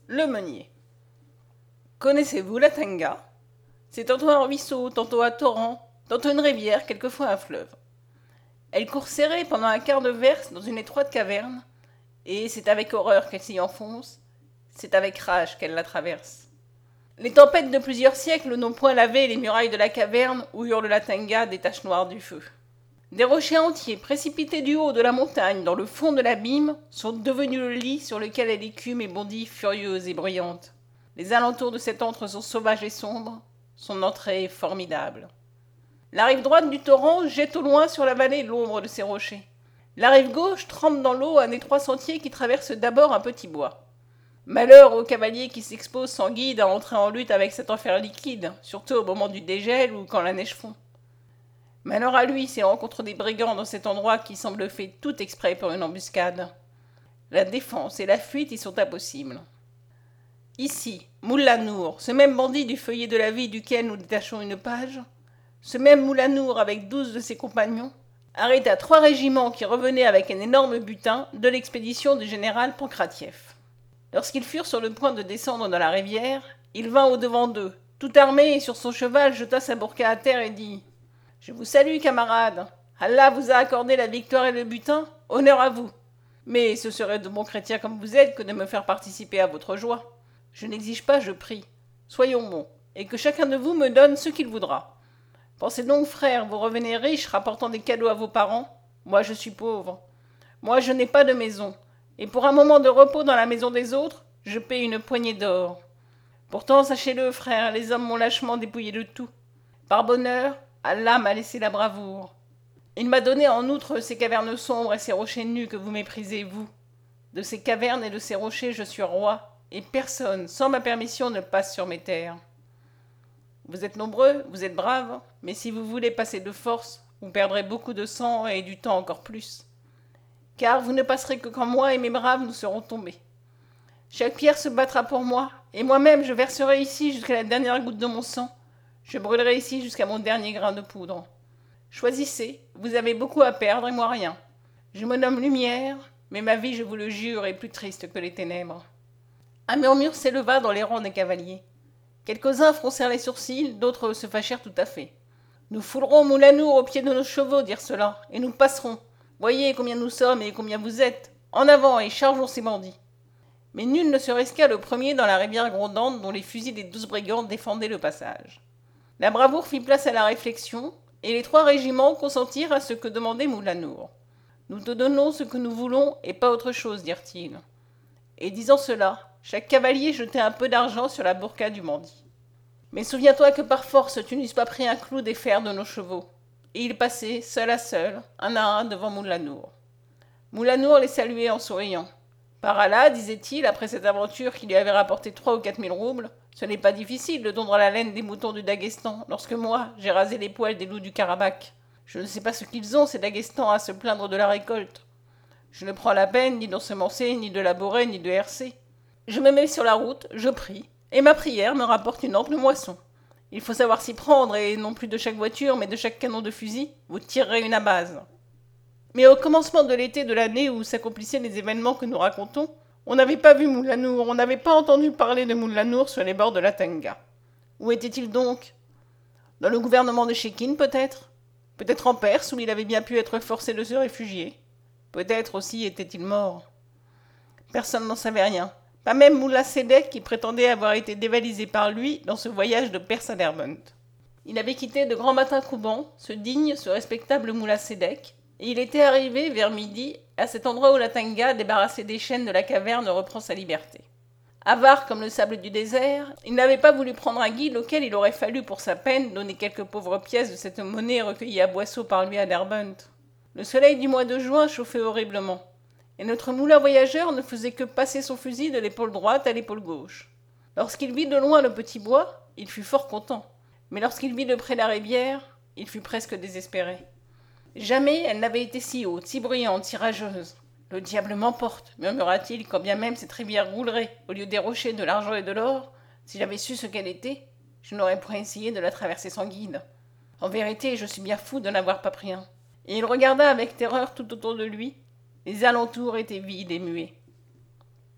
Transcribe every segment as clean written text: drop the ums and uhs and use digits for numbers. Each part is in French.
Le meunier. Connaissez-vous la Tanga? C'est tantôt un ruisseau, tantôt un torrent, tantôt une rivière, quelquefois un fleuve. Elle court serrée pendant un quart de verste dans une étroite caverne, et c'est avec horreur qu'elle s'y enfonce, c'est avec rage qu'elle la traverse. Les tempêtes de plusieurs siècles n'ont point lavé les murailles de la caverne où hurle la Tanga des taches noires du feu. Des rochers entiers, précipités du haut de la montagne dans le fond de l'abîme, sont devenus le lit sur lequel elle écume et bondit furieuse et bruyante. Les alentours de cet antre sont sauvages et sombres, son entrée est formidable. La rive droite du torrent jette au loin sur la vallée l'ombre de ses rochers. La rive gauche trempe dans l'eau un étroit sentier qui traverse d'abord un petit bois. Malheur au cavalier qui s'expose sans guide à entrer en lutte avec cet enfer liquide, surtout au moment du dégel ou quand la neige fond. Malheur à lui s'il rencontre des brigands dans cet endroit qui semble fait tout exprès pour une embuscade. La défense et la fuite y sont impossibles. Ici, Moulanour, ce même bandit du feuillet de la vie duquel nous détachons une page, ce même Moulanour avec 12 de ses compagnons, arrêta 3 régiments qui revenaient avec un énorme butin de l'expédition du général Pancratieff. Lorsqu'ils furent sur le point de descendre dans la rivière, il vint au-devant d'eux, tout armé et sur son cheval jeta sa burqa à terre et dit « Je vous salue, camarades. Allah vous a accordé la victoire et le butin, honneur à vous. Mais ce serait de bons chrétiens comme vous êtes que de me faire participer à votre joie. Je n'exige pas, je prie. Soyons bons, et que chacun de vous me donne ce qu'il voudra. Pensez donc, frères, vous revenez riches, rapportant des cadeaux à vos parents. Moi, je suis pauvre. Moi, je n'ai pas de maison, et pour un moment de repos dans la maison des autres, je paie une poignée d'or. Pourtant, sachez-le, frères, les hommes m'ont lâchement dépouillé de tout. Par bonheur, Allah m'a laissé la bravoure. Il m'a donné en outre ces cavernes sombres et ces rochers nus que vous méprisez, vous. De ces cavernes et de ces rochers, je suis roi, et personne, sans ma permission, ne passe sur mes terres. Vous êtes nombreux, vous êtes braves, mais si vous voulez passer de force, vous perdrez beaucoup de sang et du temps encore plus. Car vous ne passerez que quand moi et mes braves nous serons tombés. Chaque pierre se battra pour moi, et moi-même je verserai ici jusqu'à la dernière goutte de mon sang. Je brûlerai ici jusqu'à mon dernier grain de poudre. Choisissez, vous avez beaucoup à perdre et moi rien. Je me nomme Lumière, mais ma vie, je vous le jure, est plus triste que les ténèbres. » Un murmure s'éleva dans les rangs des cavaliers. Quelques-uns froncèrent les sourcils, d'autres se fâchèrent tout à fait. « Nous foulerons Moulanour au pied de nos chevaux, dirent ceux-là, et nous passerons. Voyez combien nous sommes et combien vous êtes. En avant et chargeons ces bandits. » Mais nul ne se risqua le premier dans la rivière grondante dont les fusils des 12 brigands défendaient le passage. La bravoure fit place à la réflexion, et les 3 régiments consentirent à ce que demandait Moulanour. « Nous te donnons ce que nous voulons et pas autre chose, dirent-ils. Et disant cela, chaque cavalier jetait un peu d'argent sur la burqa du bandit. Mais souviens-toi que par force tu n'eusses pas pris un clou des fers de nos chevaux. Et ils passaient, seul à seul, un à un devant Moulanour. Moulanour les saluait en souriant. Par Allah, disait-il, après cette aventure qui lui avait rapporté 3 ou 4 000 roubles, ce n'est pas difficile de tondre la laine des moutons du Daghestan, lorsque moi, j'ai rasé les poils des loups du Karabakh. Je ne sais pas ce qu'ils ont, ces Daghestans, à se plaindre de la récolte. Je ne prends la peine ni d'ensemencer, ni de labourer, ni de herser. Je me mets sur la route, je prie, et ma prière me rapporte une ample moisson. Il faut savoir s'y prendre, et non plus de chaque voiture, mais de chaque canon de fusil, vous tirerez une à base. Mais au commencement de l'été de l'année où s'accomplissaient les événements que nous racontons, on n'avait pas vu Moulanour, on n'avait pas entendu parler de Moulanour sur les bords de la Tanga. Où était-il donc? Dans le gouvernement de Chékine, peut-être? Peut-être en Perse, où il avait bien pu être forcé de se réfugier. Peut-être aussi était-il mort. Personne n'en savait rien. Pas même Moullah Sédek qui prétendait avoir été dévalisé par lui dans ce voyage de Perse à Derbent. Il avait quitté de grand matin Kouban, ce digne, ce respectable Moullah Sédek, et il était arrivé vers midi à cet endroit où la Tanga, débarrassée des chaînes de la caverne, reprend sa liberté. Avare comme le sable du désert, il n'avait pas voulu prendre un guide auquel il aurait fallu pour sa peine donner quelques pauvres pièces de cette monnaie recueillie à Boisseau par lui à Derbent. Le soleil du mois de juin chauffait horriblement, et notre moulin voyageur ne faisait que passer son fusil de l'épaule droite à l'épaule gauche. Lorsqu'il vit de loin le petit bois, il fut fort content, mais lorsqu'il vit de près la rivière, il fut presque désespéré. Jamais elle n'avait été si haute, si bruyante, si rageuse. « Le diable m'emporte, murmura-t-il, quand bien même cette rivière roulerait, au lieu des rochers, de l'argent et de l'or. Si j'avais su ce qu'elle était, je n'aurais point essayé de la traverser sans guide. En vérité, je suis bien fou de n'avoir pas pris un. » Et il regarda avec terreur tout autour de lui. Les alentours étaient vides et muets.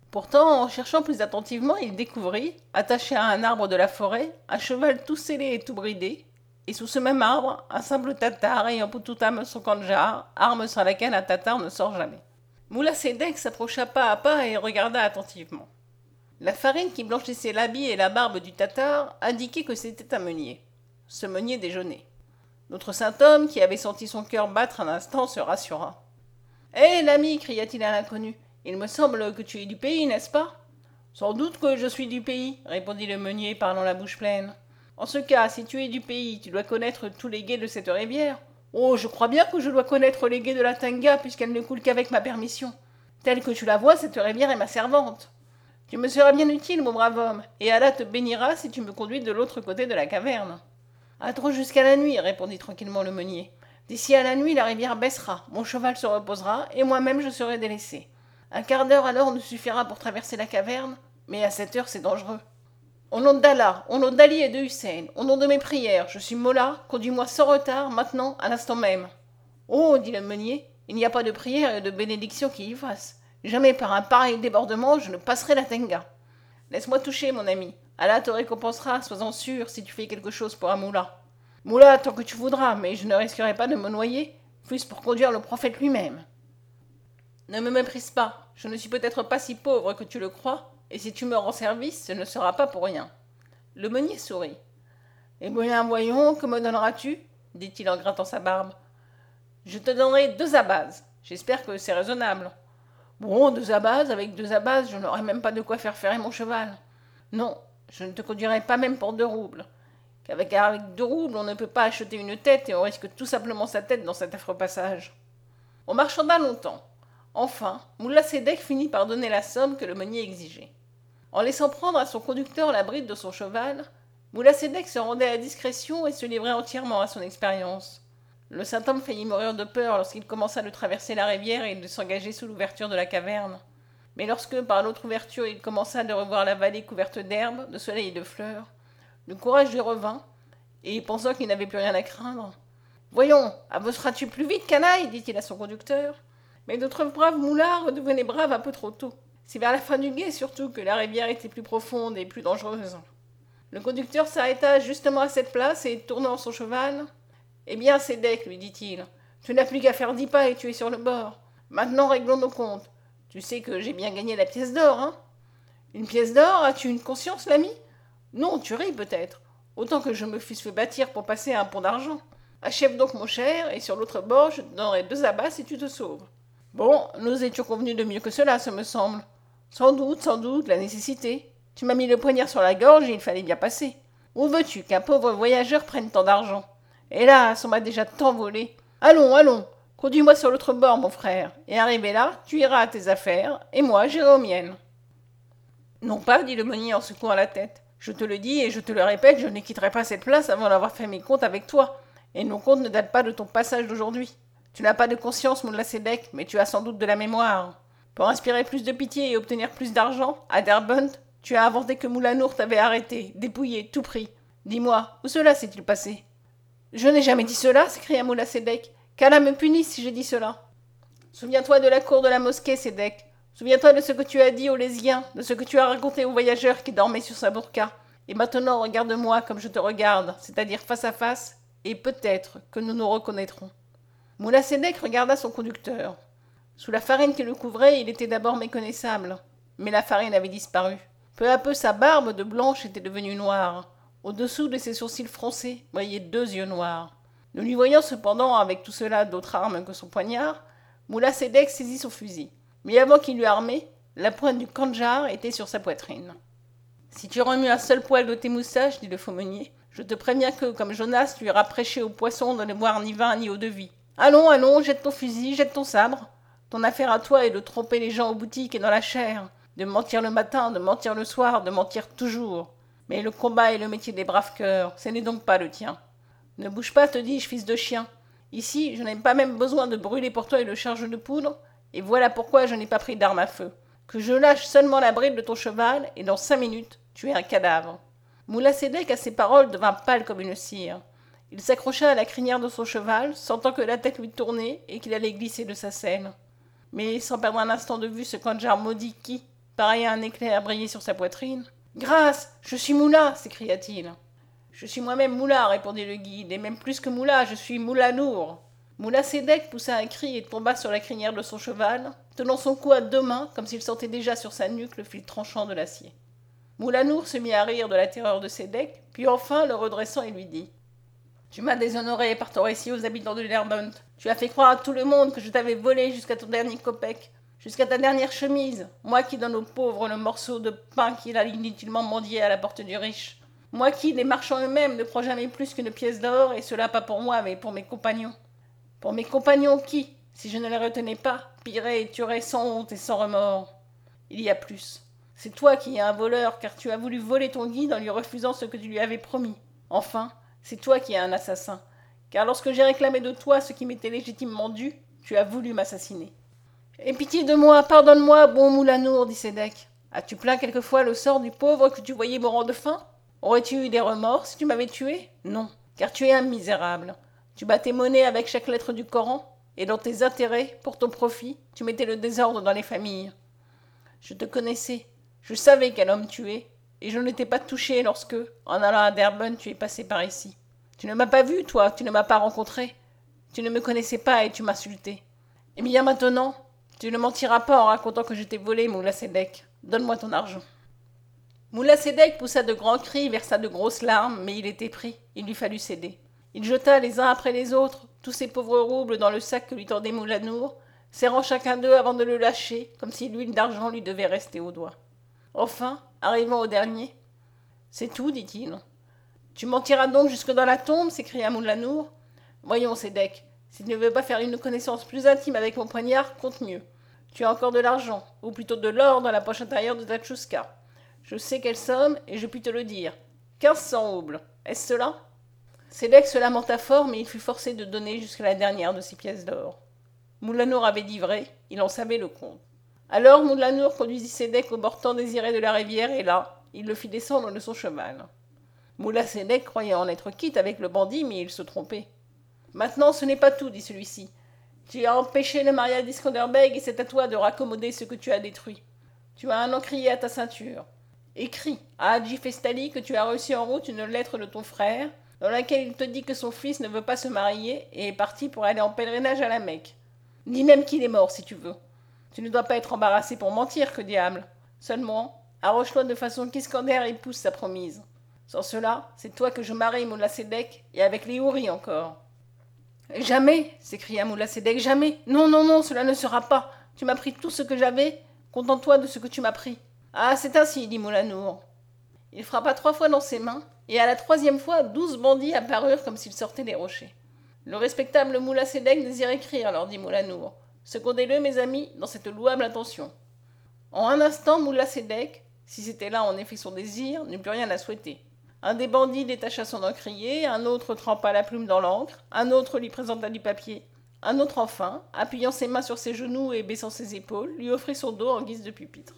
Pourtant, en cherchant plus attentivement, il découvrit, attaché à un arbre de la forêt, un cheval tout scellé et tout bridé, et sous ce même arbre, un simple tatar ayant pour toute âme son kandjar, arme sans laquelle un tatar ne sort jamais. Moula Sédèque s'approcha pas à pas et regarda attentivement. La farine qui blanchissait l'habit et la barbe du tatar indiquait que c'était un meunier. Ce meunier déjeunait. Notre saint homme, qui avait senti son cœur battre un instant, se rassura. « Hé, l'ami !» cria-t-il à l'inconnu. « Il me semble que tu es du pays, n'est-ce pas ?»« Sans doute que je suis du pays, » répondit le meunier, parlant la bouche pleine. « En ce cas, si tu es du pays, tu dois connaître tous les gués de cette rivière. »« Oh, je crois bien que je dois connaître les gués de la Tenga, puisqu'elle ne coule qu'avec ma permission. Telle que tu la vois, cette rivière est ma servante. Tu me seras bien utile, mon brave homme, et Allah te bénira si tu me conduis de l'autre côté de la caverne. »« Attends jusqu'à la nuit, » répondit tranquillement le meunier. « D'ici à la nuit, la rivière baissera, mon cheval se reposera, et moi-même je serai délaissé. Un quart d'heure alors nous suffira pour traverser la caverne, mais à cette heure c'est dangereux. Au nom d'Allah, au nom d'Ali et de Hussein, au nom de mes prières, je suis Mollah, conduis-moi sans retard, maintenant, à l'instant même. »« Oh, dit le meunier, il n'y a pas de prière et de bénédiction qui y fasse. Jamais par un pareil débordement je ne passerai la Tenga. Laisse-moi toucher, mon ami. Allah te récompensera, sois-en sûr, si tu fais quelque chose pour un moullah. Moullah, tant que tu voudras, mais je ne risquerai pas de me noyer, fût-ce pour conduire le prophète lui-même. Ne me méprise pas, je ne suis peut-être pas si pauvre que tu le crois, et si tu me rends service, ce ne sera pas pour rien. Le meunier sourit. Eh bien, voyons, que me donneras-tu dit-il en grattant sa barbe. Je te donnerai 2 abazes. J'espère que c'est raisonnable. Bon, 2 abazes, avec 2 abazes, je n'aurai même pas de quoi faire ferrer mon cheval. Non, je ne te conduirai pas même pour 2 roubles. Qu'avec 2 roubles, on ne peut pas acheter une tête et on risque tout simplement sa tête dans cet affreux passage. On marchanda longtemps. Enfin, Moullah Sédèque finit par donner la somme que le meunier exigeait. En laissant prendre à son conducteur la bride de son cheval, Moullah Sédèque se rendait à discrétion et se livrait entièrement à son expérience. Le saint homme faillit mourir de peur lorsqu'il commença de traverser la rivière et de s'engager sous l'ouverture de la caverne. Mais lorsque, par l'autre ouverture, il commença de revoir la vallée couverte d'herbes, de soleil et de fleurs, le courage lui revint, et pensant qu'il n'avait plus rien à craindre. « Voyons, avanceras-tu plus vite, canaille » dit-il à son conducteur. Mais notre brave moulard redevenait brave un peu trop tôt. C'est vers la fin du gué, surtout, que la rivière était plus profonde et plus dangereuse. Le conducteur s'arrêta justement à cette place et, tournant son cheval, « Eh bien, Sédèque, lui dit-il, tu n'as plus qu'à faire 10 pas et tu es sur le bord. Maintenant, réglons nos comptes. Tu sais que j'ai bien gagné la pièce d'or, hein ? Une pièce d'or, as-tu une conscience, l'ami ? Non, tu ris peut-être. Autant que je me fusse fait bâtir pour passer à un pont d'argent. Achève donc, mon cher, et sur l'autre bord, je te donnerai 2 abats si tu te sauves. Bon, nous étions convenus de mieux que cela, ce me semble. Sans doute, la nécessité. Tu m'as mis le poignard sur la gorge et il fallait bien passer. Où veux-tu qu'un pauvre voyageur prenne tant d'argent ? Hélas, on m'a déjà tant volé. Allons, conduis-moi sur l'autre bord, mon frère, et arrivé là, tu iras à tes affaires, et moi j'irai aux miennes. Non pas, dit le meunier en secouant la tête. Je te le dis et je te le répète, je ne quitterai pas cette place avant d'avoir fait mes comptes avec toi, et nos comptes ne datent pas de ton passage d'aujourd'hui. Tu n'as pas de conscience, Moullah Sédèque, mais tu as sans doute de la mémoire. Pour inspirer plus de pitié et obtenir plus d'argent, à Derbent, tu as inventé que Moulin Nour t'avait arrêté, dépouillé, tout pris. Dis-moi, où cela s'est-il passé ? Je n'ai jamais dit cela, s'écria Moullah Sédèque. Qu'Allah me punisse si j'ai dit cela. Souviens-toi de la cour de la mosquée, Sédèque. Souviens-toi de ce que tu as dit aux lésiens, de ce que tu as raconté au voyageur qui dormait sur sa burqa. Et maintenant, regarde-moi comme je te regarde, c'est-à-dire face à face, et peut-être que nous nous reconnaîtrons. Moullah Sédèque regarda son conducteur. Sous la farine qui le couvrait, il était d'abord méconnaissable, mais la farine avait disparu. Peu à peu, sa barbe de blanche était devenue noire. Au-dessous de ses sourcils froncés, brillaient 2 yeux noirs. Ne lui voyant cependant avec tout cela d'autre arme que son poignard, Moullah Sédèque saisit son fusil. Mais avant qu'il l'eût armé, la pointe du kandjar était sur sa poitrine. « Si tu remues un seul poil de tes moustaches, dit le faux meunier, je te préviens que, comme Jonas, tu iras prêcher aux poissons de ne boire ni vin ni eau-de-vie. Allons, jette ton fusil, jette ton sabre. Ton affaire à toi est de tromper les gens aux boutiques et dans la chair, de mentir le matin, de mentir le soir, de mentir toujours. Mais le combat est le métier des braves cœurs, ce n'est donc pas le tien. Ne bouge pas, te dis-je, fils de chien. Ici, je n'ai pas même besoin de brûler pour toi une charge de poudre, et voilà pourquoi je n'ai pas pris d'arme à feu. Que je lâche seulement la bride de ton cheval, et dans 5 minutes, tu es un cadavre. » Moullah Sédèque, à ces paroles, devint pâle comme une cire. Il s'accrocha à la crinière de son cheval, sentant que la tête lui tournait et qu'il allait glisser de sa selle. Mais sans perdre un instant de vue ce kandjar maudit qui, pareil à un éclair briller sur sa poitrine. « Grâce, je suis Moula !» s'écria-t-il. « Je suis moi-même Moula, répondit le guide, et même plus que Moula, je suis Moula Nour. » Moula Sédek poussa un cri et tomba sur la crinière de son cheval, tenant son cou à deux mains, comme s'il sentait déjà sur sa nuque le fil tranchant de l'acier. Moula Nour se mit à rire de la terreur de Sédek, puis enfin le redressant et lui dit « Tu m'as déshonoré par ton récit aux habitants de Derbent. Tu as fait croire à tout le monde que je t'avais volé jusqu'à ton dernier kopek, jusqu'à ta dernière chemise, moi qui donne aux pauvres le morceau de pain qu'il a inutilement mendié à la porte du riche. Moi qui, les marchands eux-mêmes, ne prends jamais plus qu'une pièce d'or, et cela pas pour moi, mais pour mes compagnons. Pour mes compagnons qui, si je ne les retenais pas, pilleraient et tueraient sans honte et sans remords. Il y a plus. C'est toi qui es un voleur, car tu as voulu voler ton guide en lui refusant ce que tu lui avais promis. Enfin, c'est toi qui es un assassin, car lorsque j'ai réclamé de toi ce qui m'était légitimement dû, tu as voulu m'assassiner. Aie pitié de moi, pardonne-moi, bon Moula Nour, dit Sédek. As-tu plaint quelquefois le sort du pauvre que tu voyais mourant de faim? Aurais-tu eu des remords si tu m'avais tué? Non, car tu es un misérable. Tu bats tes monnaies avec chaque lettre du Coran, et dans tes intérêts, pour ton profit, tu mettais le désordre dans les familles. Je te connaissais, je savais quel homme tu es, et je ne t'ai pas touché lorsque, en allant à Derbent, tu es passé par ici. Tu ne m'as pas vu, toi, tu ne m'as pas rencontré. Tu ne me connaissais pas et tu m'insultais. Eh bien maintenant, tu ne mentiras pas en racontant que je t'ai volé, Moula Sédek. Donne-moi ton argent. Moula Sédek poussa de grands cris, versa de grosses larmes, mais il était pris, il lui fallut céder. Il jeta les uns après les autres tous ces pauvres roubles dans le sac que lui tendait Moula Nour, serrant chacun d'eux avant de le lâcher, comme si l'huile d'argent lui devait rester au doigt. Enfin, arrivant au dernier, « C'est tout, dit-il. »« Tu mentiras donc jusque dans la tombe » s'écria Moula Nour. « Voyons, Sédek, si tu ne veux pas faire une connaissance plus intime avec mon poignard, compte mieux. Tu as encore de l'argent, ou plutôt de l'or dans la poche intérieure de ta tchouska. Je sais quelle somme, et je puis te le dire. 1500 roubles. Est-ce cela ?» Sédek se lamenta fort, mais il fut forcé de donner jusqu'à la dernière de ses pièces d'or. Moula Nour avait dit vrai, il en savait le compte. Alors Moula Nour conduisit Sédek au bord tant désiré de la rivière, et là, il le fit descendre de son cheval. Moula Sédek croyait en être quitte avec le bandit, mais il se trompait. « Maintenant, ce n'est pas tout, dit celui-ci. Tu as empêché le mariage d'Iskanderbeg, et c'est à toi de raccommoder ce que tu as détruit. Tu as un encrier à ta ceinture. Écris à Hadji Festali que tu as reçu en route une lettre de ton frère, dans laquelle il te dit que son fils ne veut pas se marier et est parti pour aller en pèlerinage à la Mecque. Dis même qu'il est mort, si tu veux. Tu ne dois pas être embarrassé pour mentir, que diable. Seulement, arroche-toi de façon qu'Iskander épouse sa promise. Sans cela, c'est toi que je marie, Moula Sédek, et avec les houris encore. »« Jamais, s'écria Moula Sédek, jamais. Non, non, non, cela ne sera pas. Tu m'as pris tout ce que j'avais. Contente-toi de ce que tu m'as pris. »« Ah, c'est ainsi, dit Moula Nour. » Il frappa 3 fois dans ses mains, et à la 3e fois, 12 bandits apparurent comme s'ils sortaient des rochers. Le respectable Moula Sédek désire écrire, leur dit Moula Nour. Secondez-le, mes amis, dans cette louable intention. En un instant, Moula Sédek, si c'était là en effet son désir, n'eut plus rien à souhaiter. Un des bandits détacha son encrier, un autre trempa la plume dans l'encre, un autre lui présenta du papier. Un autre enfin, appuyant ses mains sur ses genoux et baissant ses épaules, lui offrit son dos en guise de pupitre.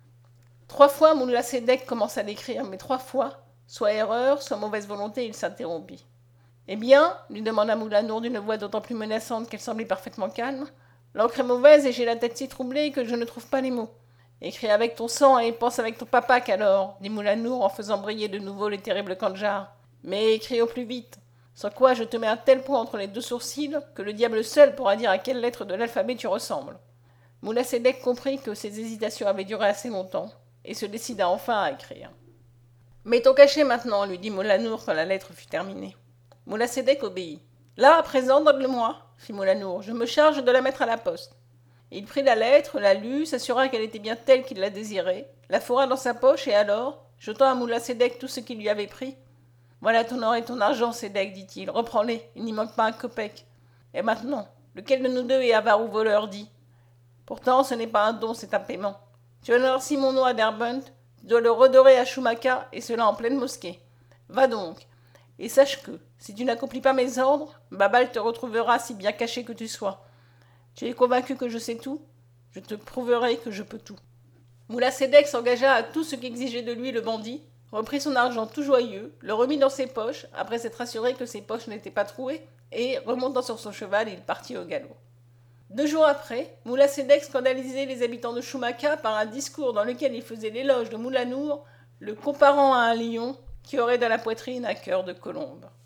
3 fois, Moula Sédek commença d'écrire, mais 3 fois, soit erreur, soit mauvaise volonté, il s'interrompit. « Eh bien » lui demanda Moula Nour d'une voix d'autant plus menaçante qu'elle semblait parfaitement calme. « L'encre est mauvaise et j'ai la tête si troublée que je ne trouve pas les mots. » « Écris avec ton sang et pense avec ton papa qu'alors, dit Moula Nour en faisant briller de nouveau les terribles kandjars. Mais écris au plus vite, sans quoi je te mets un tel point entre les 2 sourcils que le diable seul pourra dire à quelle lettre de l'alphabet tu ressembles. » Moula Sédek comprit que ses hésitations avaient duré assez longtemps et se décida enfin à écrire. « Mets ton cachet maintenant, lui dit Moula Nour quand la lettre fut terminée. Moula Sédek obéit. « Là, à présent, donne-le-moi, fit Moula Nour, je me charge de la mettre à la poste. » Il prit la lettre, la lut, s'assura qu'elle était bien telle qu'il la désirait, la fourra dans sa poche et alors, jetant à Moula Sédek tout ce qu'il lui avait pris, « Voilà ton or et ton argent, Sédek, dit-il, reprends-les, il n'y manque pas un kopek. Et maintenant, lequel de nous deux est avare ou voleur, dit. Pourtant, ce n'est pas un don, c'est un paiement. Tu honores si mon nom à Derbent, tu dois le redorer à Shumaka, et cela en pleine mosquée. Va donc, et sache que, si tu n'accomplis pas mes ordres, Babal te retrouvera si bien caché que tu sois. Tu es convaincu que je sais tout? Je te prouverai que je peux tout. » Moula Sédek s'engagea à tout ce qu'exigeait de lui le bandit, reprit son argent tout joyeux, le remit dans ses poches, après s'être assuré que ses poches n'étaient pas trouées, et, remontant sur son cheval, il partit au galop. 2 jours après, Moula Sédek scandalisait les habitants de Chumaka par un discours dans lequel il faisait l'éloge de Moula Nour, le comparant à un lion qui aurait dans la poitrine un cœur de colombe.